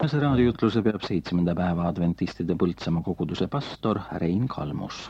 Tänase raadiojutluse peab 7. päeva adventistide Põltsamaa koguduse pastor Rein Kalmus.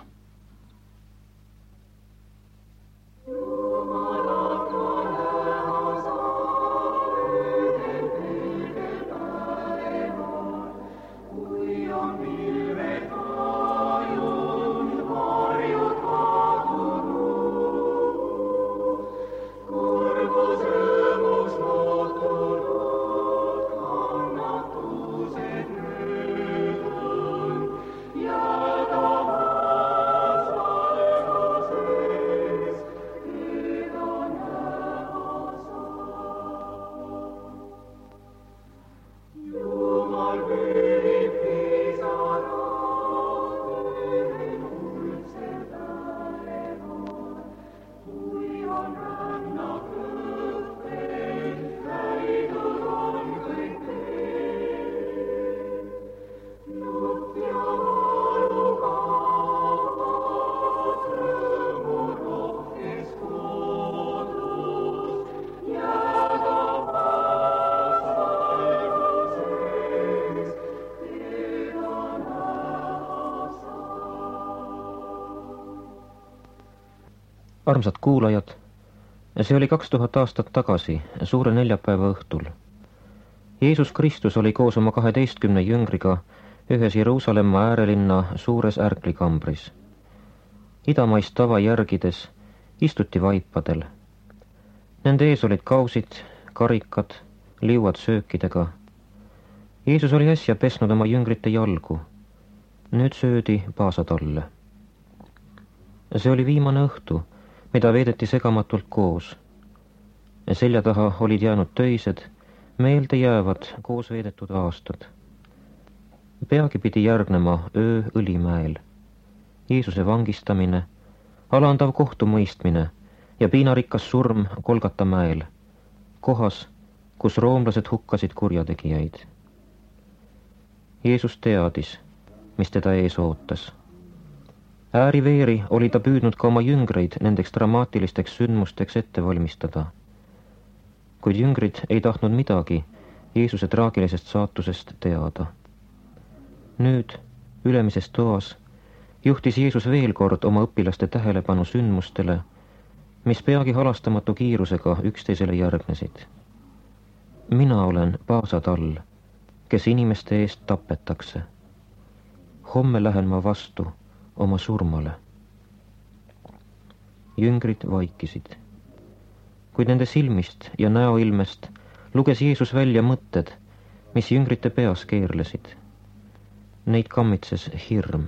Armsad kuulajad, see oli 2000 aastat tagasi, suure neljapäeva õhtul. Jeesus Kristus oli koos oma 12 jüngriga ühes Jeruusalemma äärelinna suures ärklikambris. Idamaist tava järgides istuti vaipadel. Nende ees olid kausid, karikad, liuad söökidega. Jeesus oli äsja pesnud oma jüngrite jalgu. Nüüd söödi paasatalle. See oli viimane õhtu, mida veedeti segamatult koos. Selja taha olid jäänud töised, meelde jäävad koos veedetud aastad. Peagi pidi järgnema öö Õlimäel. Jeesuse vangistamine, alandav kohtumõistmine ja piinarikas surm Golgata mäel, kohas, kus roomlased hukkasid kurjategijaid. Jeesus teadis, mis teda ees ootas. Ääriveeri oli ta püüdnud ka oma jüngreid nendeks dramaatilisteks sündmusteks ette valmistada. Kuid jüngrid ei tahtnud midagi Jeesuse traagilisest saatusest teada. Nüüd, ülemises toas, juhtis Jeesus veel kord oma õpilaste tähelepanu sündmustele, mis peagi halastamatu kiirusega üksteisele järgnesid. Mina olen paasatall, kes inimeste eest tapetakse. Homme lähen ma vastu oma surmale. Jüngrid vaikisid. Kuid nende silmist ja näoilmest luges Jeesus välja mõtted, mis jüngrite peas keerlesid. Neid kammitses hirm.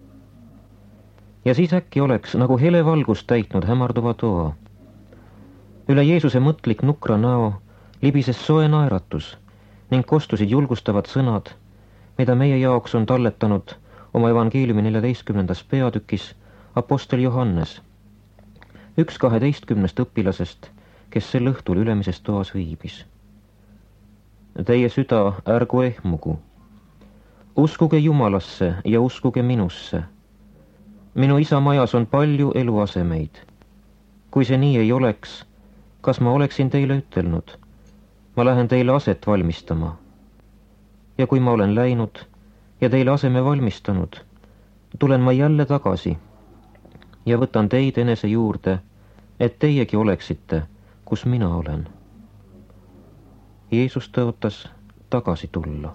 Ja siis äkki oleks nagu hele valgust täitnud hämarduva toa. Üle Jeesuse mõtlik nukra näo libises soe naeratus ning kostusid julgustavad sõnad, mida meie jaoks on talletanud oma evangeeliumi 14. peatükis apostel Johannes, üks 12 õpilasest, kes sel õhtul ülemises toas viibis. Teie süda ärgu ehmugu. Uskuge Jumalasse ja uskuge minusse. Minu isa majas on palju eluasemeid. Kui see nii ei oleks, kas ma oleksin teile ütelnud? Ma lähen teile aset valmistama. Ja kui ma olen läinud ja teile aseme valmistanud, tulen ma jälle tagasi ja võtan teid enese juurde, et teiegi oleksite, kus mina olen. Jeesus tõotas tagasi tulla.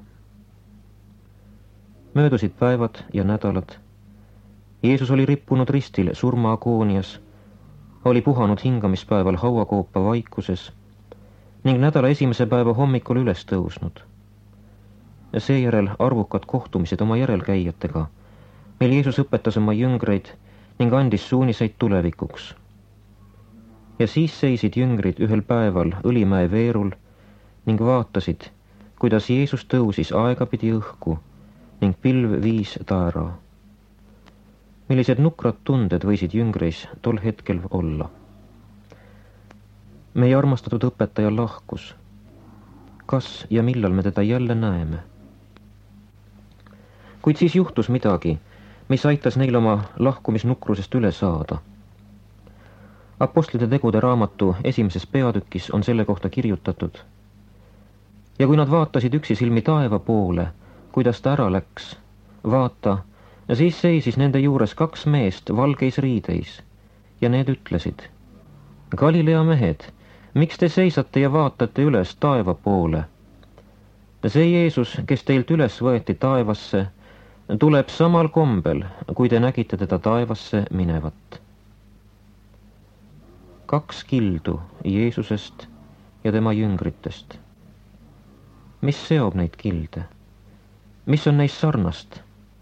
Möödusid päevad ja nädalad. Jeesus oli rippunud ristil surmaagoonias, oli puhanud hingamispäeval hauakoopa vaikuses ning nädala esimese päeva hommikul üles tõusnud. Seejärel arvukad kohtumised oma järelkäijatega, mil Jeesus õpetas oma jüngreid ning andis suuniseid tulevikuks. Ja siis seisid jüngrid ühel päeval Õlimäe veerul ning vaatasid, kuidas Jeesus tõusis aegapidi õhku ning pilv viis ta ära. Millised nukrad tunded võisid jüngreis tol hetkel olla. Meie armastatud õpetaja lahkus. Kas ja millal me teda jälle näeme? Kuid siis juhtus midagi, mis aitas neil oma lahkumisnukrusest üle saada. Apostlite tegude raamatu 1. peatükis on selle kohta kirjutatud. Ja kui nad vaatasid üksisilmi taeva poole, kuidas ta ära läks, vaata, siis seisis nende juures 2 meest valgeis riideis ja need ütlesid: Galilea mehed, miks te seisate ja vaatate üles taeva poole? See Jeesus, kes teilt üles võeti taevasse, tuleb samal kombel, kui te nägite teda taevasse minevat. 2 kildu Jeesusest ja tema jüngritest. Mis seob neid kilde? Mis on neist sarnast?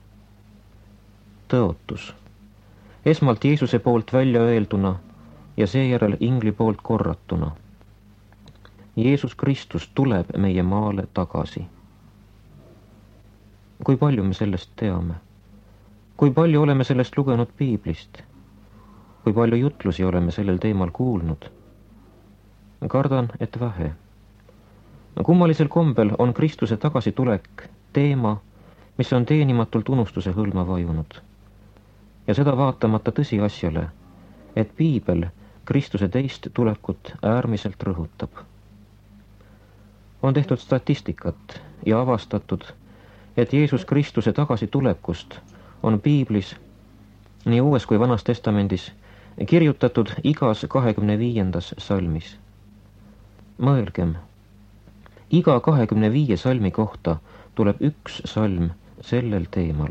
Tõotus. Esmalt Jeesuse poolt välja öelduna ja seejärel ingli poolt korratuna. Jeesus Kristus tuleb meie maale tagasi. Kui palju me sellest teame? Kui palju oleme sellest lugenud piiblist? Kui palju jutlusi oleme sellel teemal kuulnud? Kardan, et vähe. Kummalisel kombel on Kristuse tagasitulek teema, mis on teenimatult unustuse hõlma vajunud. Ja seda vaatamata tõsiasjale, et piibel Kristuse teist tulekut äärmiselt rõhutab. On tehtud statistikat ja avastatud, et Jeesus Kristuse tagasitulekust on piiblis, nii Uues kui Vanas Testamendis, kirjutatud igas 25. salmis. Mõelgem, iga 25 salmi kohta tuleb 1 salm sellel teemal.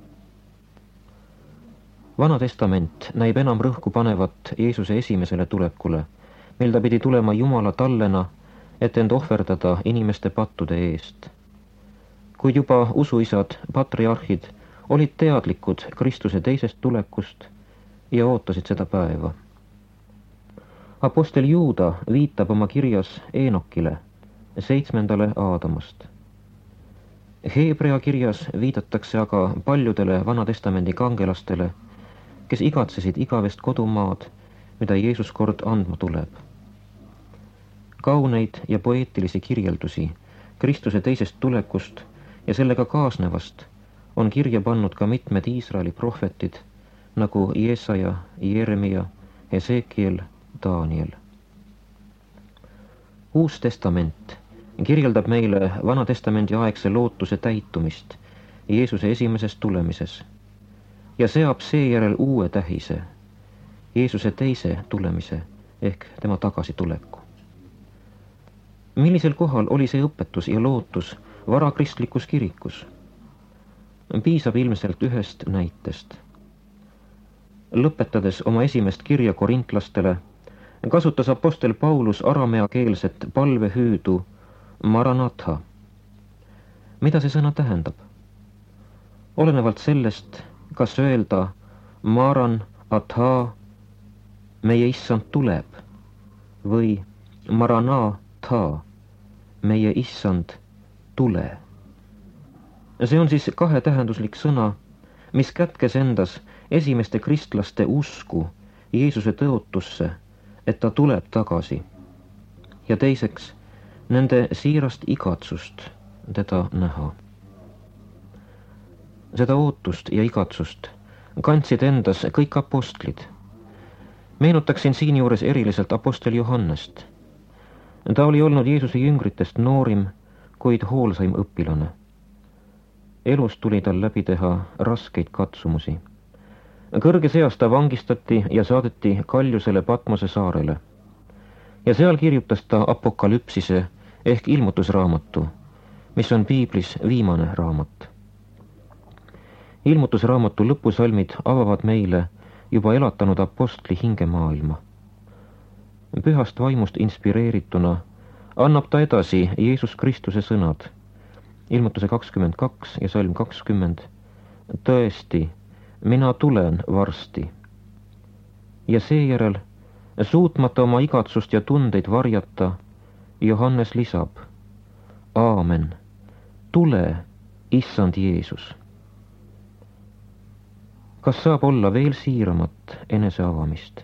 Vana Testament näib enam rõhku panevat Jeesuse esimesele tulekule, mil ta pidi tulema Jumala tallena, et end ohverdada inimeste pattude eest. Kuid juba usuisad, patriarhid olid teadlikud Kristuse teisest tulekust ja ootasid seda päeva. Apostel Juuda viitab oma kirjas Eenokile, 7. Aadamast. Heebrea kirjas viidatakse aga paljudele Vanatestamendi kangelastele, kes igatsesid igavest kodumaad, mida Jeesus kord andma tuleb. Kauneid ja poeetilisi kirjeldusi Kristuse teisest tulekust ja sellega kaasnevast on kirja pannud ka mitmed Iisraeli prohvetid, nagu Jesaja, Jeremia, Esekiel, Daniel. Uus testament kirjeldab meile Vanatestamendi aegse lootuse täitumist Jeesuse esimeses tulemises ja seab seejärel uue tähise, Jeesuse teise tulemise ehk tema tagasituleku. Millisel kohal oli see õpetus ja lootus varakristlikus kirikus? Piisab ilmselt ühest näitest. Lõpetades oma esimest kirja korintlastele, kasutas apostel Paulus arameakeelset palvehüüdu Maranatha. Mida see sõna tähendab? Olenevalt sellest, kas öelda Maranatha, meie issand tuleb, või Maranatha, meie issand tule. See on siis kahetähenduslik sõna, mis kätkes endas esimeste kristlaste usku Jeesuse tõotusse, et ta tuleb tagasi. Ja teiseks, nende siirast igatsust teda näha. Seda ootust ja igatsust kandsid endas kõik apostlid. Meenutaksin siinjuures eriliselt apostel Johannest. Ta oli olnud Jeesuse jüngritest noorim, kuid hoolsaim õpilane. Elus tuli tal läbi teha raskeid katsumusi. Kõrges eas ta vangistati ja saadeti Kaljusele Patmose saarele. Ja seal kirjutas ta apokalüpsise ehk ilmutusraamatu, mis on piiblis viimane raamat. Ilmutusraamatu lõpusalmid avavad meile juba elatanud apostli hingemaailma. Pühast vaimust inspireerituna annab ta edasi Jeesus Kristuse sõnad. Ilmutuse 22 ja salm 20. Tõesti, mina tulen varsti. Ja seejärel, suutmata oma igatsust ja tundeid varjata, Johannes lisab: Aamen, tule, issand Jeesus. Kas saab olla veel siiramat eneseavamist?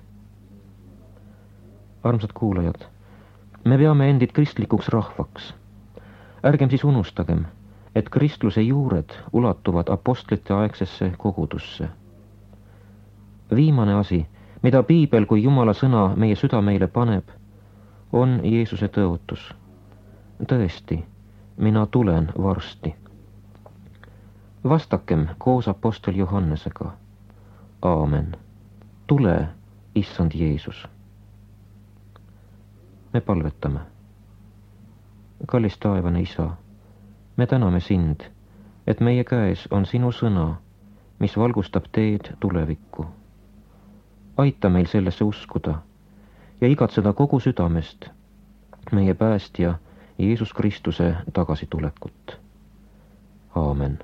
Armsad kuulajad, me peame endid kristlikuks rahvaks. Ärgem siis unustagem, et kristluse juured ulatuvad apostlite aegsesse kogudusse. Viimane asi, mida piibel kui Jumala sõna meie südameile paneb, on Jeesuse tõotus. Tõesti, mina tulen varsti. Vastakem koos apostel Johannesega. Aamen. Tule, issand Jeesus. Me palvetame. Kallis taevane Isa, me täname sind, et meie käes on sinu sõna, mis valgustab teed tulevikku. Aita meil sellesse uskuda ja igatseda kogu südamest meie päästja Jeesus Kristuse tagasitulekut. Aamen.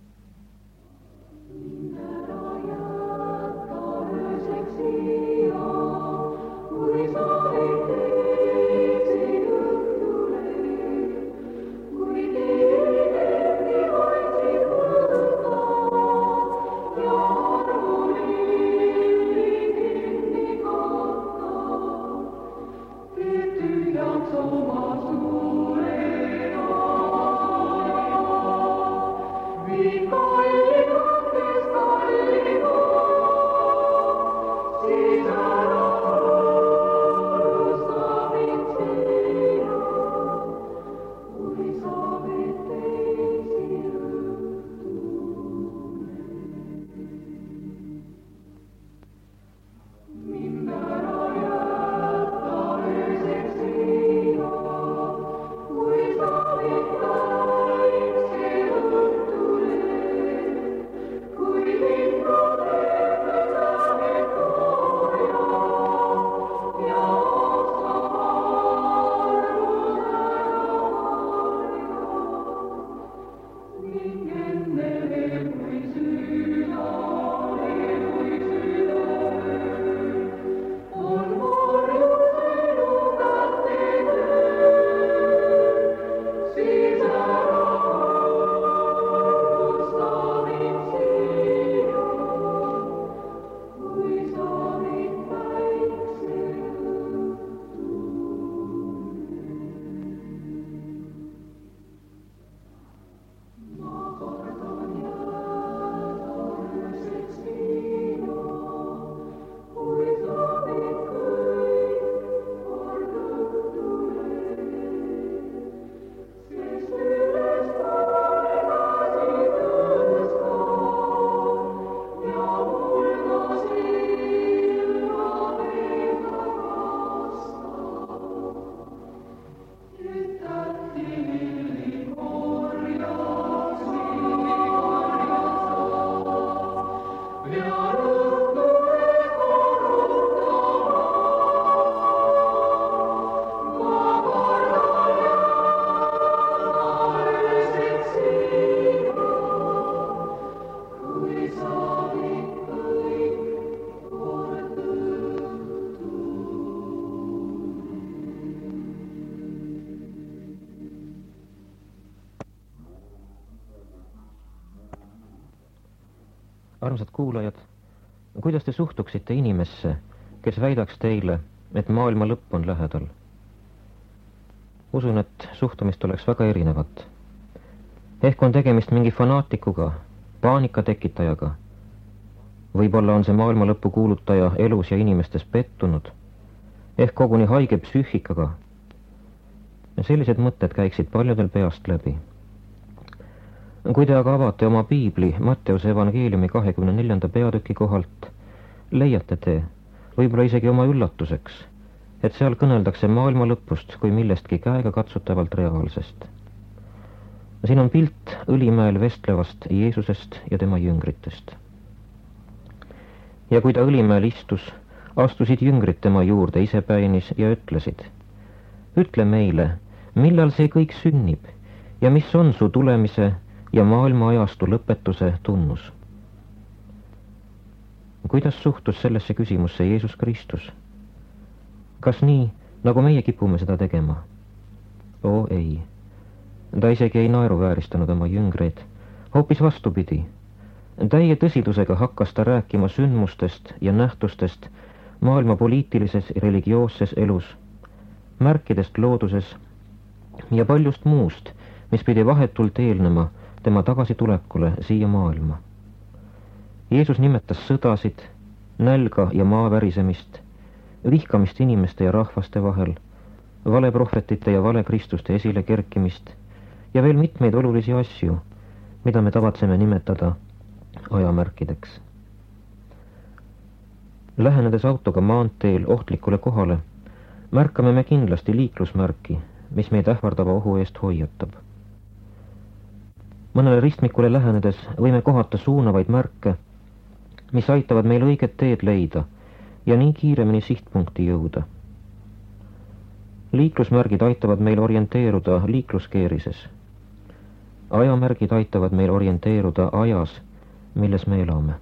Armsad kuulajad, kuidas te suhtuksite inimesse, kes väidaks teile, et maailma lõpp on lähedal? Usun, et suhtumist oleks väga erinevat. Ehk on tegemist mingi fanaatikuga, paanika tekitajaga. Võib-olla on see maailma lõppu kuulutaja elus ja inimestes pettunud, ehk koguni haige psüühikaga. Sellised mõtted käiksid paljudel peast läbi. Kui te aga avate oma piibli Matteuse evangeeliumi 24. peatüki kohalt, leiate te, võib-olla isegi oma üllatuseks, et seal kõneldakse maailma lõpust kui millestki käega katsutavalt reaalsest. Siin on pilt Õlimäel vestlevast Jeesusest ja tema jüngritest. Ja kui ta Õlimäel istus, astusid jüngrid tema juurde isepäinis ja ütlesid: ütle meile, millal see kõik sünnib ja mis on su tulemise ja maailma ajastu lõpetuse tunnus? Kuidas suhtus sellesse küsimusse Jeesus Kristus? Kas nii, nagu meie kipume seda tegema? Oo ei. Ta isegi ei naeruvääristanud oma jüngreid, hoopis vastupidi. Täie tõsidusega hakkas ta rääkima sündmustest ja nähtustest maailma poliitilises ja religioosses elus, märkidest looduses ja paljust muust, mis pidi vahetult eelnema tema tagasitulekule siia maailma. Jeesus nimetas sõdasid, nälga ja maavärisemist, vihkamist inimeste ja rahvaste vahel, valeprohvetite ja valekristuste esile kerkimist ja veel mitmeid olulisi asju, mida me tavatseme nimetada ajamärkideks. Lähenedes autoga maanteel ohtlikule kohale, märkame me kindlasti liiklusmärki, mis meid ähvardava ohu eest hoiatab. Mõnele ristmikule lähenedes võime kohata suunavaid märke, mis aitavad meil õiget teed leida ja nii kiiremini sihtpunkti jõuda. Liiklusmärgid aitavad meil orienteeruda liikluskeerises. Ajamärgid aitavad meil orienteeruda ajas, milles me elame.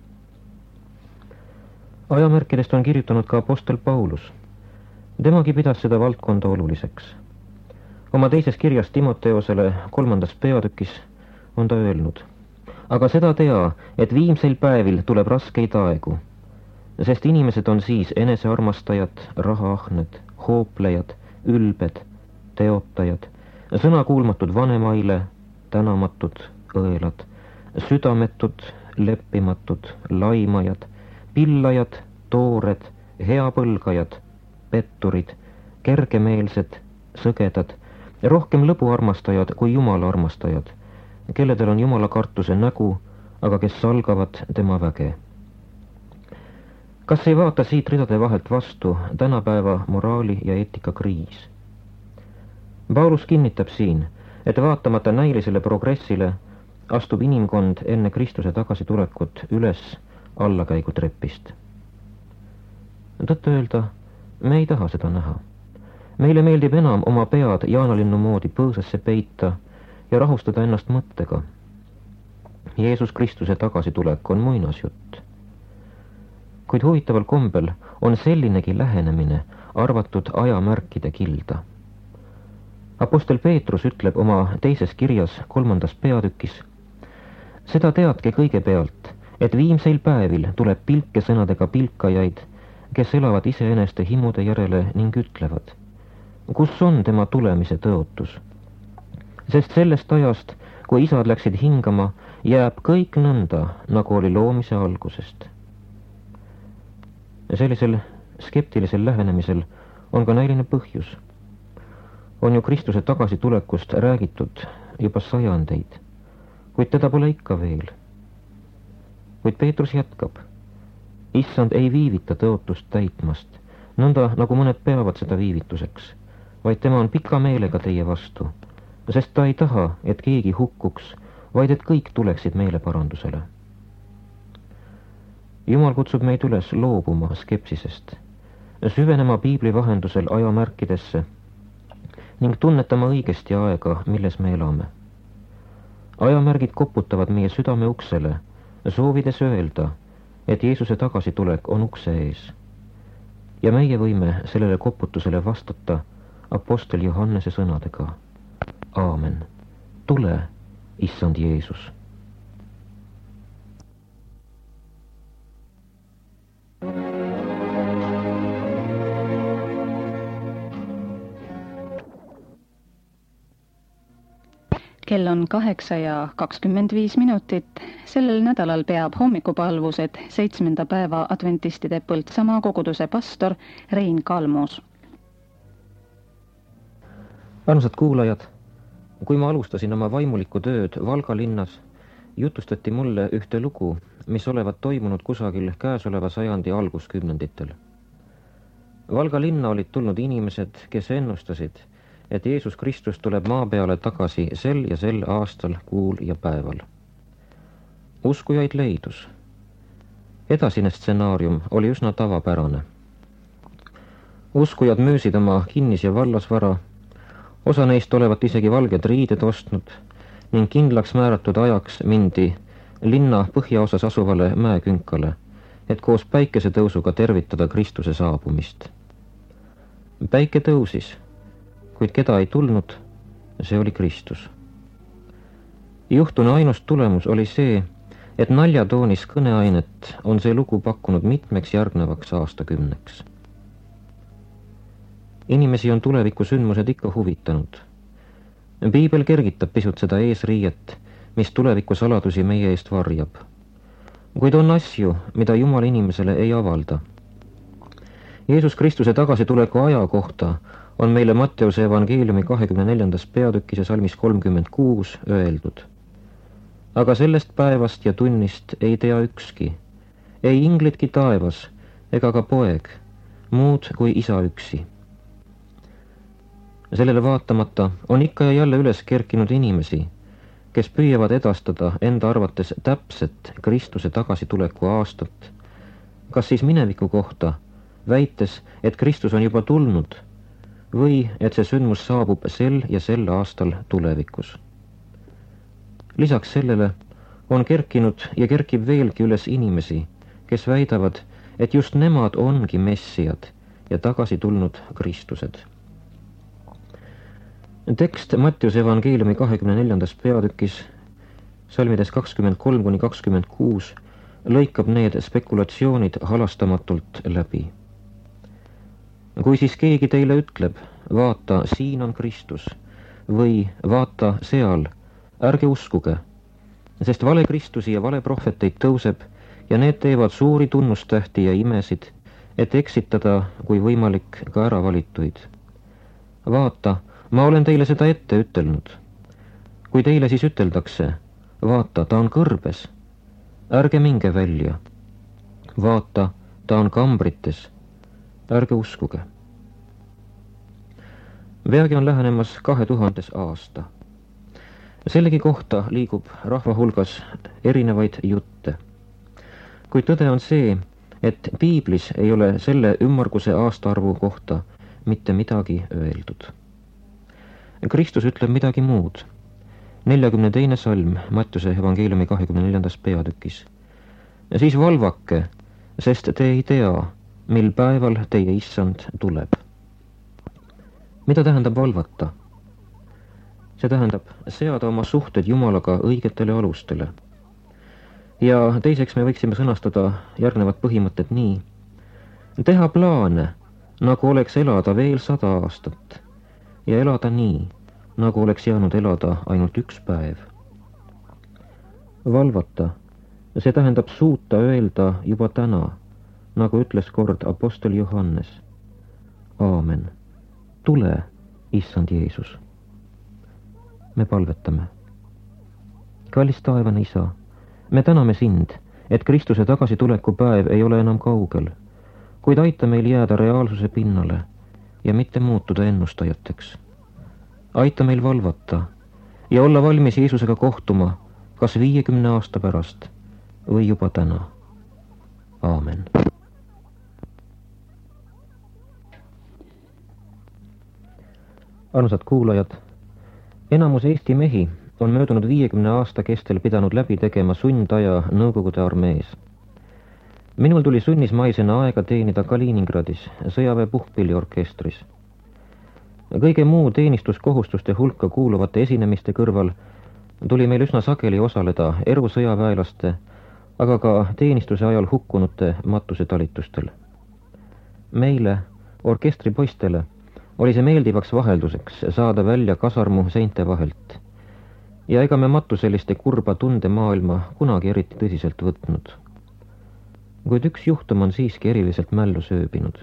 Ajamärkidest on kirjutanud ka apostel Paulus. Temagi pidas seda valdkonda oluliseks. Oma teises kirjas Timoteosele 3. peatükis on ta öelnud: aga seda tea, et viimseil päevil tuleb raskeid aegu, sest inimesed on siis enesearmastajad, rahaahned, hooplejad, ülbed, teotajad, sõnakuulmatud vanemaile, tänamatud, õelad, südametud, leppimatud, laimajad, pillajad, toored, heapõlgajad, petturid, kergemeelsed, sõgedad, rohkem lõbu armastajad kui Jumala armastajad, kelledel on Jumala kartuse nägu, aga kes salgavad tema väge. Kas ei vaata siit ridade vahelt vastu tänapäeva moraali ja eetika kriis? Paulus kinnitab siin, et vaatamata näilisele progressile astub inimkond enne Kristuse tagasitulekut üles allakäigutrepist. Tõtt öelda, me ei taha seda näha. Meile meeldib enam oma pead jaanalinnu moodi põõsasse peita ja rahustada ennast mõttega. Jeesus Kristuse tagasitulek on muinasjutt. Kuid huvitaval kombel on sellinegi lähenemine arvatud ajamärkide kilda. Apostel Peetrus ütleb oma teises kirjas 3. peatükis: seda teadke kõigepealt, et viimseil päevil tuleb pilkesõnadega pilkajaid, kes elavad iseeneste himude järele ning ütlevad: kus on tema tulemise tõotus? Sest sellest ajast, kui isad läksid hingama, jääb kõik nõnda, nagu oli loomise algusest. Sellisel skeptilisel lähenemisel on ka näiline põhjus. On ju Kristuse tagasitulekust räägitud juba sajandeid, kuid teda pole ikka veel. Kuid Peetrus jätkab: issand ei viivita tõotust täitmast, nõnda nagu mõned peavad seda viivituseks, vaid tema on pika meelega teie vastu, sest ta ei taha, et keegi hukkuks, vaid et kõik tuleksid meeleparandusele. Jumal kutsub meid üles loobuma skepsisest, süvenema piibli vahendusel ajamärkidesse ning tunnetama õigesti aega, milles me elame. Ajamärgid koputavad meie südame uksele, soovides öelda, et Jeesuse tagasitulek on ukse ees. Ja meie võime sellele koputusele vastata apostel Johannese sõnadega: Aamen. Tule, issand Jeesus. Kell on 8:25. Sellel nädalal peab hommikupalvused 7. päeva adventistide Põltsamaa koguduse pastor Rein Kalmus. Armsad kuulajad, kui ma alustasin oma vaimulikku tööd Valga linnas, jutustati mulle ühte lugu, mis olevat toimunud kusagil käesoleva sajandi alguskümnenditel. Valga linna olid tulnud inimesed, kes ennustasid, et Jeesus Kristus tuleb maa peale tagasi sel ja sel aastal, kuul ja päeval. Uskujaid leidus. Edasine stsenaarium oli üsna tavapärane. Uskujad müüsid oma kinnis- ja vallasvara, osa neist olevat isegi valged riided ostnud ning kindlaks määratud ajaks mindi linna põhjaosas asuvale mäekünkale, et koos päikesetõusuga tervitada Kristuse saabumist. Päike tõusis, kuid keda ei tulnud, see oli Kristus. Juhtune ainus tulemus oli see, et naljatoonis kõneainet on see lugu pakkunud mitmeks järgnevaks aastakümneks. Inimesi on tulevikusündmused ikka huvitanud. Piibel kergitab pisut seda eesriiet, mis tuleviku saladusi meie eest varjab. Kuid on asju, mida Jumal inimesele ei avalda. Jeesus Kristuse tagasituleku aja kohta on meile Matteuse evangeeliumi 24. peatükis ja salmis 36 öeldud. Aga sellest päevast ja tunnist ei tea ükski, ei inglitki taevas ega ka poeg, muud kui isa üksi. Sellele vaatamata on ikka ja jälle üles kerkinud inimesi, kes püüavad edastada enda arvates täpset Kristuse tagasituleku aastat, kas siis mineviku kohta, väites, et Kristus on juba tulnud, või et see sündmus saabub sel ja sel aastal tulevikus. Lisaks sellele on kerkinud ja kerkib veelgi üles inimesi, kes väidavad, et just nemad ongi messiad ja tagasi tulnud Kristused. Tekst Matteuse evangeeliumi 24. peatükis, salmides 23-26, lõikab need spekulatsioonid halastamatult läbi. Kui siis keegi teile ütleb, vaata, siin on Kristus, või vaata seal, ärge uskuge, sest vale Kristusi ja vale prohveteid tõuseb ja need teevad suuri tunnustähti ja imesid, et eksitada, kui võimalik, ka äravalituid. Vaata, ma olen teile seda ette ütelnud. Kui teile siis üteldakse, vaata, ta on kõrbes, ärge minge välja. Vaata, ta on kambrites, ärge uskuge. Peagi on lähenemas 2000. aasta. Sellegi kohta liigub rahva hulgas erinevaid jutte. Kuid tõde on see, et piiblis ei ole selle ümmarguse aastaarvu kohta mitte midagi öeldud. Kristus ütleb midagi muud. 42. salm Matteuse evangeeliumi 24. peatükis. Siis valvake, sest te ei tea, mil päeval teie issand tuleb. Mida tähendab valvata? See tähendab seada oma suhted Jumalaga õigetele alustele. Ja teiseks me võiksime sõnastada järgnevad põhimõtted nii. Teha plaane, nagu oleks elada veel 100 aastat ja elada nii, nagu oleks jäänud elada ainult üks päev. Valvata, see tähendab suuta öelda juba täna, nagu ütles kord apostel Johannes. Aamen. Tule, issand Jeesus. Me palvetame. Kallis taevane isa, me täname sind, et Kristuse tagasituleku päev ei ole enam kaugel, kuid aita meil jääda reaalsuse pinnale ja mitte muutuda ennustajateks. Aita meil valvata ja olla valmis Jeesusega kohtuma kas 50 aasta pärast või juba täna. Aamen. Armsad kuulajad, enamus Eesti mehi on möödunud 50 aasta kestel pidanud läbi tegema sundaja Nõukogude armees. Minul tuli sunnismaisena aega teenida Kaliningradis sõjaväe puhkpilliorkestris. Kõige muu teenistuskohustuste hulka kuuluvate esinemiste kõrval tuli meil üsna sageli osaleda erusõjaväelaste, aga ka teenistuse ajal hukkunute matusetalitustel. Meile, orkestripoistele, oli see meeldivaks vahelduseks saada välja kasarmu seinte vahelt. Ja ega me matuseliste kurba tundemaailma kunagi eriti tõsiselt võtnud. Kuid üks juhtum on siiski eriliselt mällu sööbinud.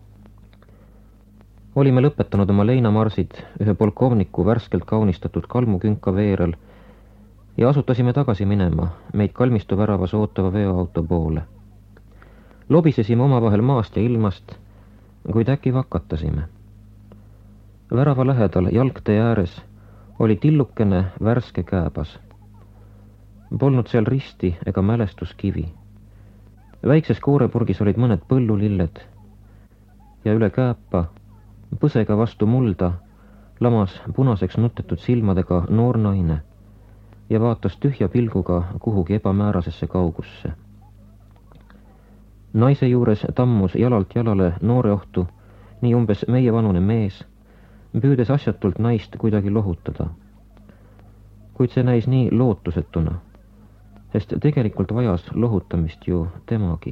Olime lõpetanud oma leinamarsid ühe polkovniku värskelt kaunistatud kalmukünka veerel ja asutasime tagasi minema meid kalmistu väravas ootava veoauto poole. Lobisesime omavahel maast ja ilmast, kuid äkki vakatasime. Värava lähedal jalgtee ääres oli tillukene värske kääbas. Polnud seal risti ega mälestuskivi. Väikses koorepurgis olid mõned põllulilled ja üle kääpa, põsega vastu mulda, lamas punaseks nutetud silmadega noor naine ja vaatas tühja pilguga kuhugi ebamäärasesse kaugusse. Naise juures tammus jalalt jalale nooreohtu, nii umbes meievanune mees, püüdes asjatult naist kuidagi lohutada. Kuid see näis nii lootusetuna, sest tegelikult vajas lohutamist ju temagi.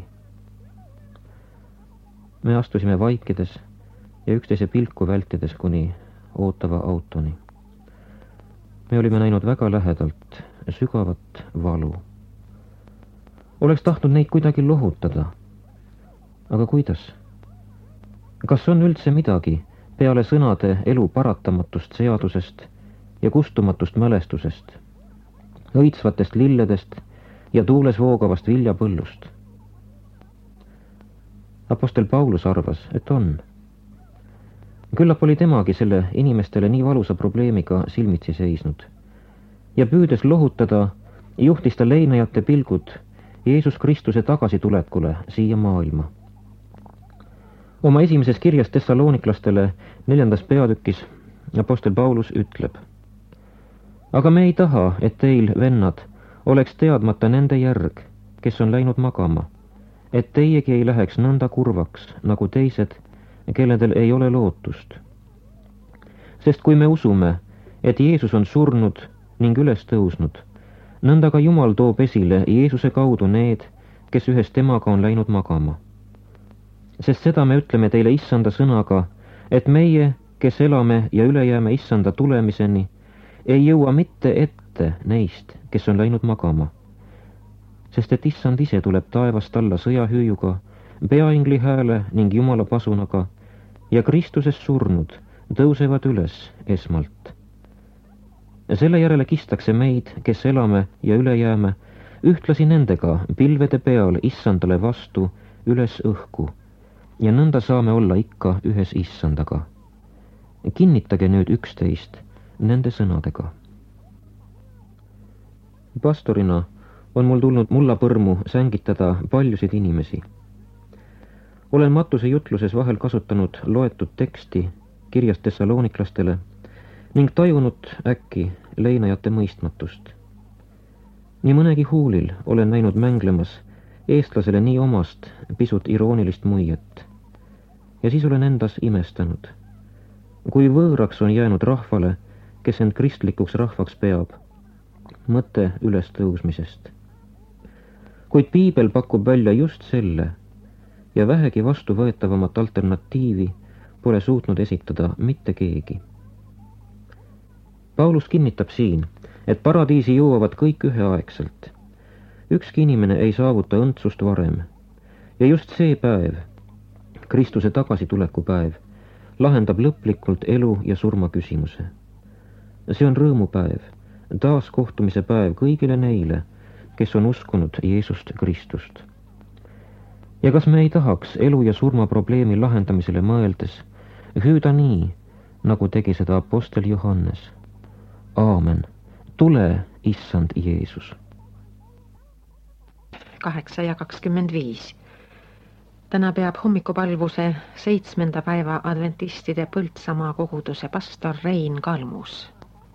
Me astusime vaikides ja üksteise pilku vältides kuni ootava autoni. Me olime näinud väga lähedalt sügavat valu. Oleks tahtnud neid kuidagi lohutada. Aga kuidas? Kas on üldse midagi peale sõnade elu paratamatust seadusest ja kustumatust mälestusest, õitsvatest lilledest ja tuules voogavast viljapõllust. Apostel Paulus arvas, et on. Küllap oli temagi selle inimestele nii valusa probleemiga silmitsi seisnud ja püüdes lohutada, juhtis ta leinajate pilgud Jeesus Kristuse tagasitulekule siia maailma. Oma esimeses kirjas Thessaloniklastele 4. peatükis apostel Paulus ütleb: aga me ei taha, et teil, vennad, oleks teadmata nende järg, kes on läinud magama, et teiegi ei läheks nõnda kurvaks nagu teised, kelledel ei ole lootust. Sest kui me usume, et Jeesus on surnud ning üles tõusnud, nõnda ka Jumal toob esile Jeesuse kaudu need, kes ühes temaga on läinud magama. Sest seda me ütleme teile issanda sõnaga, et meie, kes elame ja üle jääme issanda tulemiseni, ei jõua mitte ette neist, kes on läinud magama. Sest et issand ise tuleb taevast alla sõjahüüuga, peaingli hääle ning Jumala pasunaga ja Kristuses surnud tõusevad üles esmalt. Selle järele kistakse meid, kes elame ja üle jääme, ühtlasi nendega pilvede peal issandale vastu üles õhku ja nõnda saame olla ikka ühes issandaga. Kinnitage nüüd üksteist nende sõnadega. Pastorina on mul tulnud mullapõrmu sängitada paljusid inimesi. Olen matuse jutluses vahel kasutanud loetud teksti kirjast Thessaloniklastele ning tajunud äkki leinajate mõistmatust. Nii mõnegi huulil olen näinud mänglemas eestlasele nii omast pisut iroonilist muiet. Ja siis olen endas imestanud, kui võõraks on jäänud rahvale, kes end kristlikuks rahvaks peab, mõte ülestõusmisest. Kuid piibel pakub välja just selle ja vähegi vastuvõetavamat alternatiivi pole suutnud esitada mitte keegi. Paulus kinnitab siin, et paradiisi jõuavad kõik üheaegselt. Ükski inimene ei saavuta õndsust varem ja just see päev, Kristuse tagasituleku päev, lahendab lõplikult elu ja surma küsimuse. See on rõõmupäev, taaskohtumise päev kõigile neile, kes on uskunud Jeesust Kristust. Ja kas me ei tahaks elu ja surma probleemi lahendamisele mõeldes hüüda nii, nagu tegi seda apostel Johannes? Aamen, tule, issand Jeesus. 8:25. Täna peab hommikupalvuse 7. päeva adventistide Põltsamaa koguduse pastor Rein Kalmus.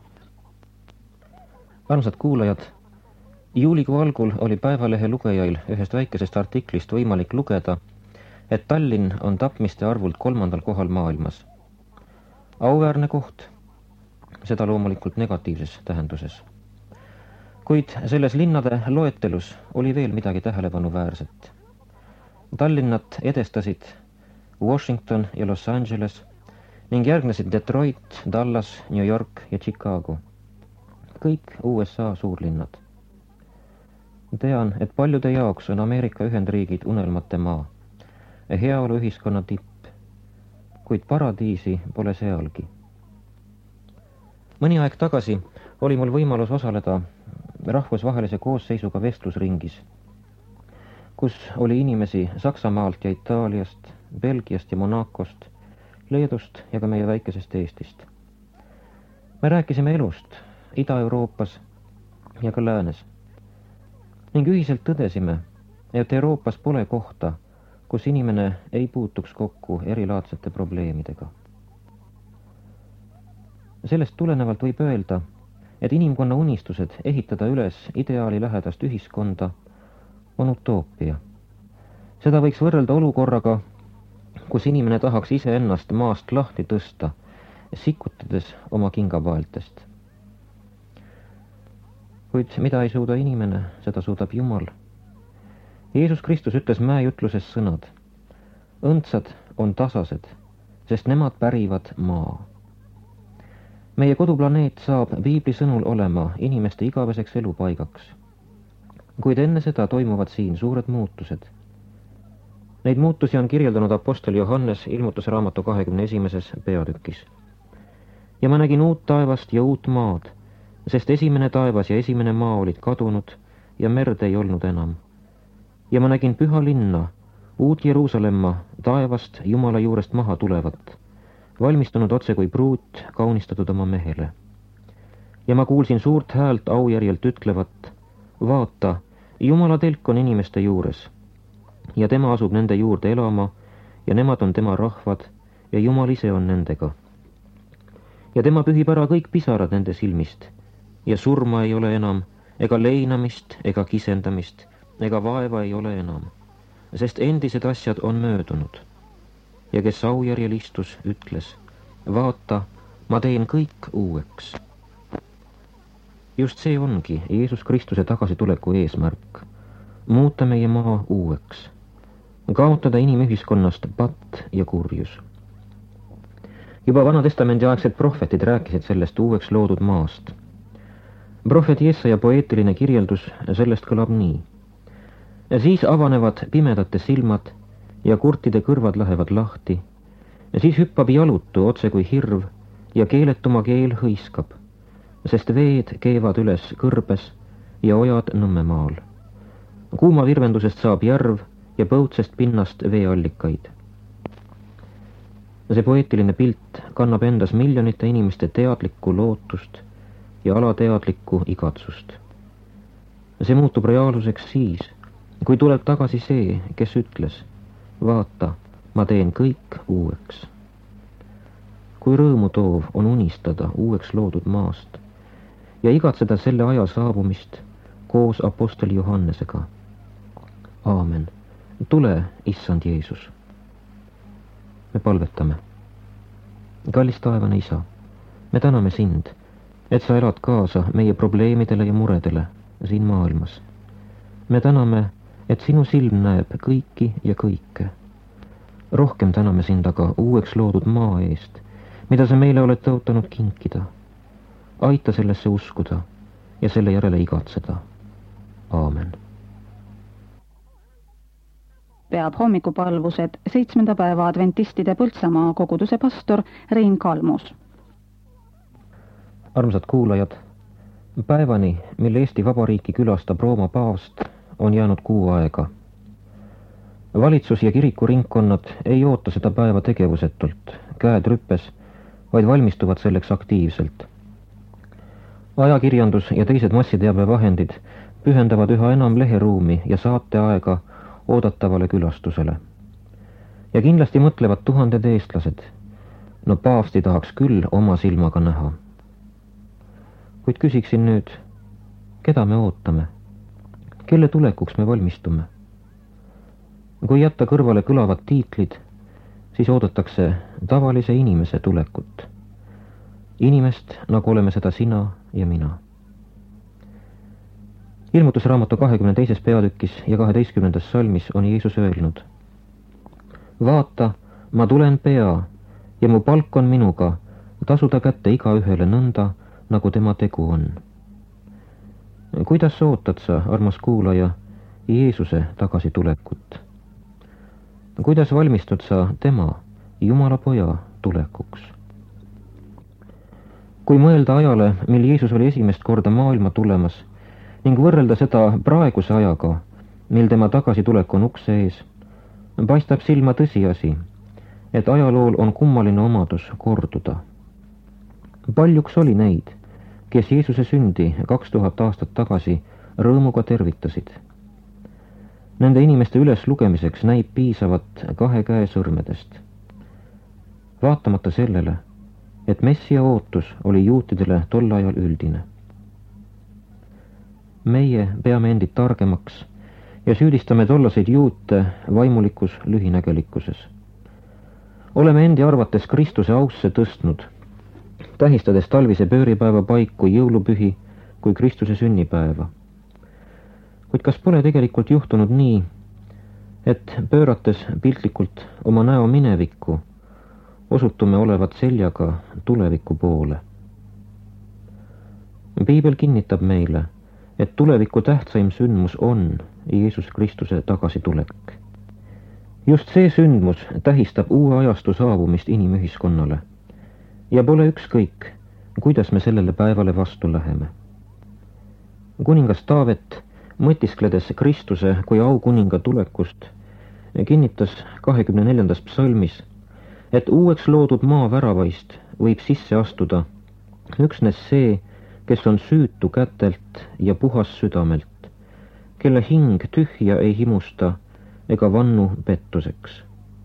Armsad kuulajad, juulikuu algul oli Päevalehe lugejail ühest väikesest artiklist võimalik lugeda, et Tallinn on tapmiste arvult 3. kohal maailmas. Auväärne koht, seda loomulikult negatiivses tähenduses. Kuid selles linnade loetelus oli veel midagi tähelepanuväärset. Tallinnat edestasid Washington ja Los Angeles ning järgnesid Detroit, Dallas, New York ja Chicago. Kõik USA suurlinnad. Tean, et paljude jaoks on Ameerika Ühendriigid unelmate maa, heaoluühiskonna tipp, kuid paradiisi pole sealgi. Mõni aeg tagasi oli mul võimalus osaleda rahvusvahelise koosseisuga vestlusringis, kus oli inimesi Saksamaalt ja Itaaliast, Belgiast ja Monacost, Leedust ja ka meie väikesest Eestist. Me rääkisime elust Ida-Euroopas ja ka läänes ning ühiselt tõdesime, et Euroopas pole kohta, kus inimene ei puutuks kokku erilaadsete probleemidega. Sellest tulenevalt võib öelda, et inimkonna unistused ehitada üles ideaali lähedast ühiskonda on utoopia. Seda võiks võrrelda olukorraga, kus inimene tahaks iseennast maast lahti tõsta, sikutades oma kingapaeltest. Kuid mida ei suuda inimene, seda suudab Jumal. Jeesus Kristus ütles mäejutluses sõnad: õndsad on tasased, sest nemad pärivad maa. Meie koduplaneet saab piibli sõnul olema inimeste igaveseks elupaigaks. Kuid enne seda toimuvad siin suured muutused. Neid muutusi on kirjeldanud apostel Johannes Ilmutuse raamatu 21. peatükis. Ja ma nägin uut taevast ja uut maad, sest esimene taevas ja esimene maa olid kadunud ja merd ei olnud enam. Ja ma nägin püha linna, uut Jeruusalemma, taevast Jumala juurest maha tulevat, valmistunud otse kui pruut, kaunistatud oma mehele. Ja ma kuulsin suurt häält aujärjelt ütlevat, vaata, Jumala telk on inimeste juures ja tema asub nende juurde elama ja nemad on tema rahvad ja Jumal ise on nendega. Ja tema pühib ära kõik pisarad nende silmist ja surma ei ole enam, ega leinamist, ega kisendamist, ega vaeva ei ole enam, sest endised asjad on möödunud. Ja kes aujärjel istus, ütles, vaata, ma teen kõik uueks. Just see ongi Jeesus Kristuse tagasituleku eesmärk, muuta meie maa uueks, kaotada inimühiskonnast patt ja kurjus. Juba Vana-testamendi aegsed prohvetid rääkisid sellest uueks loodud maast. Prohveti Jesaja poeetiline kirjeldus sellest kõlab nii. Siis avanevad pimedate silmad ja kurtide kõrvad lähevad lahti. Siis hüppab jalutu otse kui hirv ja keeletuma keel hõiskab, sest veed keevad üles kõrbes ja ojad Nõmmemaal. Kuuma virvendusest saab järv ja põutsest pinnast veeallikaid. See poeetiline pilt kannab endas miljonite inimeste teadlikku lootust ja alateadlikku igatsust. See muutub reaalsuseks siis, kui tuleb tagasi see, kes ütles, vaata, ma teen kõik uueks. Kui rõõmutoov on unistada uueks loodud maast ja igatseda selle aja saabumist koos apostel Johannesega. Aamen. Tule, issand Jeesus. Me palvetame. Kallis taevane isa, me täname sind, et sa elad kaasa meie probleemidele ja muredele siin maailmas. Me täname, et sinu silm näeb kõiki ja kõike. Rohkem täname sind aga uueks loodud maa eest, mida sa meile oled tõotanud kinkida. Aita sellesse uskuda ja selle järele igatseda. Aamen. Peab hommikupalvused 7. päeva adventistide Põltsamaa koguduse pastor Rein Kalmus. Armsad kuulajad, päevani, mil Eesti Vabariiki külastab Rooma paavst, on jäänud kuu aega. Valitsus ja kirikuringkonnad ei oota seda päeva tegevusetult, käed rüppes, vaid valmistuvad selleks aktiivselt. Ajakirjandus ja teised massiteabevahendid pühendavad üha enam leheruumi ja saateaega oodatavale külastusele. Ja kindlasti mõtlevad tuhanded eestlased, no paavsti tahaks küll oma silmaga näha. Kuid küsiksin nüüd, keda me ootame? Kelle tulekuks me valmistume? Kui jätta kõrvale kõlavad tiitlid, siis oodatakse tavalise inimese tulekut. Inimest, nagu oleme seda sina ja mina. Ilmutusraamatu 22. peatükis ja 12. salmis on Jeesus öelnud, vaata, ma tulen pea ja mu palk on minuga, tasuda kätte igaühele nõnda, nagu tema tegu on. Kuidas ootad sa, armas kuulaja, Jeesuse tagasitulekut? Kuidas valmistud sa tema, Jumala poja tulekuks? Kui mõelda ajale, mil Jeesus oli esimest korda maailma tulemas, ning võrrelda seda praeguse ajaga, mil tema tagasitulek on ukse ees, paistab silma tõsiasi, et ajalool on kummaline omadus korduda. Paljuks oli neid, kes Jeesuse sündi 2000 aastat tagasi rõõmuga tervitasid. Nende inimeste üleslugemiseks näib piisavat 2 käe sõrmedest. Vaatamata sellele, et messia ootus oli juutidele tol ajal üldine. Meie peame endid targemaks ja süüdistame tollaseid juute vaimulikus lühinägelikkuses. Oleme endi arvates Kristuse ausse tõstnud, tähistades talvise pööripäeva paiku jõulupühi kui Kristuse sünnipäeva. Kuid kas pole tegelikult juhtunud nii, et pöörates piltlikult oma näo minevikku, osutume olevat seljaga tuleviku poole? Piibel kinnitab meile, et tuleviku tähtsaim sündmus on Jeesus Kristuse tagasitulek. just see sündmus tähistab uue ajastu saabumist inimühiskonnale ja pole ükskõik, kuidas me sellele päevale vastu läheme. Kuningas Taavet, mõtiskledes Kristuse kui aukuninga tulekust, kinnitas 24. psalmis, et uueks loodud maa väravaist võib sisse astuda üksnes see, kes on süütu kätelt ja puhas südamelt, kelle hing tühja ei himusta ega vannu pettuseks.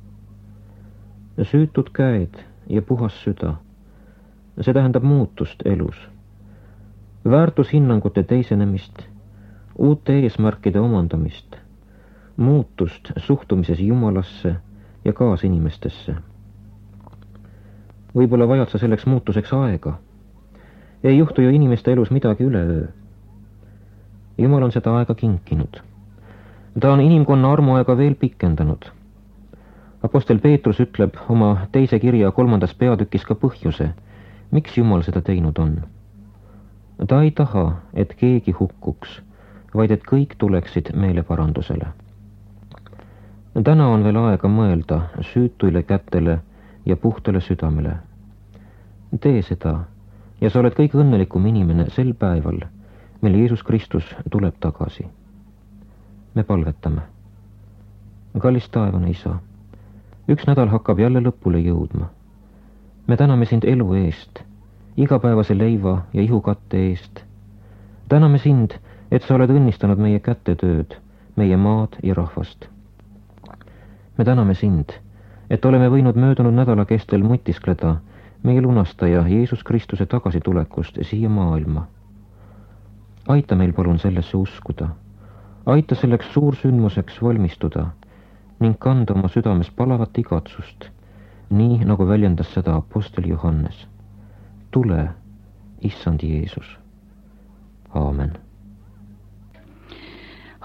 Süütud käed ja puhas süda, see tähendab muutust elus, väärtushinnangute teisenemist, uute eesmärkide omandamist, muutust suhtumises Jumalasse ja kaasinimestesse. Võib-olla vajad sa selleks muutuseks aega. Ei juhtu ju inimeste elus midagi üleöö. Jumal on seda aega kinkinud. Ta on inimkonna armuaega veel pikendanud. Apostel Peetrus ütleb oma 2. kirja 3. peatükis ka põhjuse, miks Jumal seda teinud on. Ta ei taha, et keegi hukkuks, vaid et kõik tuleksid meeleparandusele. Täna on veel aega mõelda süütuile kätele ja puhtale südamele. Tee seda ja sa oled kõige õnnelikum inimene sel päeval, mil Jeesus Kristus tuleb tagasi. Me palvetame. Kallis taevane Isa, üks nädal hakkab jälle lõpule jõudma. Me täname sind elu eest, igapäevase leiva ja ihukatte eest. Täname sind, et sa oled õnnistanud meie kätetööd, meie maad ja rahvast. Me täname sind, et oleme võinud möödunud nädala kestel mõtiskleda meie lunastaja Jeesus Kristuse tagasitulekust siia maailma. Aita meil palun sellesse uskuda, aita selleks suursündmuseks valmistuda ning kanda oma südames palavat igatsust, nii nagu väljendas seda apostel Johannes. Tule, issand Jeesus. Aamen.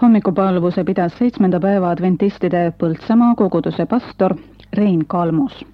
Hommikupalvuse pidas 7. päeva adventistide Põltsamaa koguduse pastor Rein Kalmus.